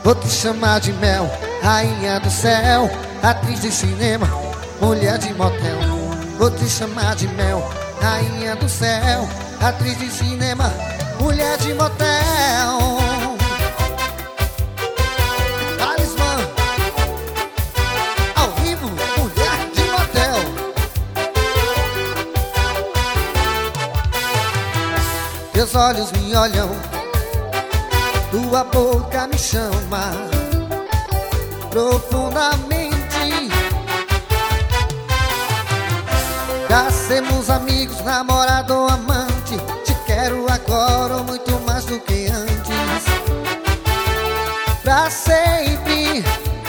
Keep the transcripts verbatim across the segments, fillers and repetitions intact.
Vou te chamar de Mel, rainha do céu, atriz de cinema, mulher de motel. Vou te chamar de Mel, rainha do céu, atriz de cinema, mulher de motel. Talismã, ao vivo, mulher de motel. Teus olhos me olham, tua boca me chama profundamente. Já sermos amigos, namorado ou amante, te quero agora ou muito mais do que antes. Pra sempre.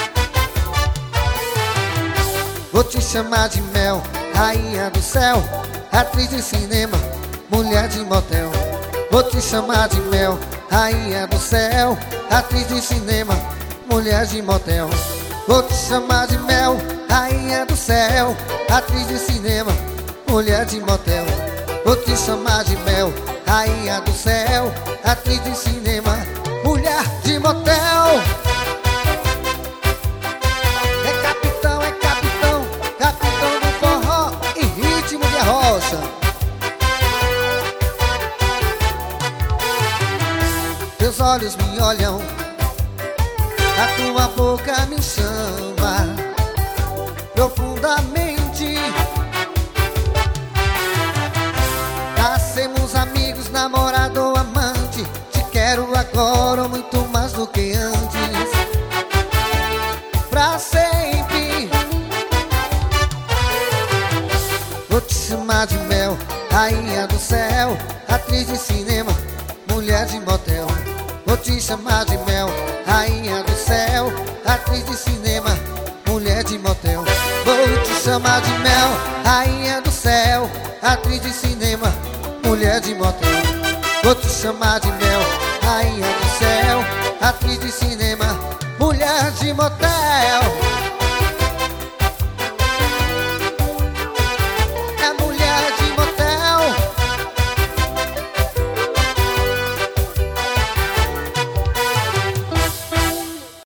Vou te chamar de Mel, rainha do céu, atriz de cinema, mulher de motel. Vou te chamar de Mel, rainha do céu, atriz de cinema, mulher de motel. Vou te chamar de Mel, rainha do céu, atriz de cinema, mulher de motel. Vou te chamar de Mel, rainha do céu, atriz de cinema, mulher de motel. É capitão, é capitão, capitão do forró e ritmo de rocha. Teus olhos me olham, a tua boca me chama profundamente. Nascemos amigos, namorado ou amante, te quero agora ou muito mais do que antes. Pra sempre. Vou te chamar de Mel, rainha do céu, atriz de cinema, mulher de motel. Vou te chamar de Mel, rainha do céu, atriz de cinema, mulher de motel. Vou te chamar de Mel, rainha do céu, atriz de cinema, mulher de motel. Vou te chamar de Mel, rainha do céu, atriz de cinema, mulher de motel.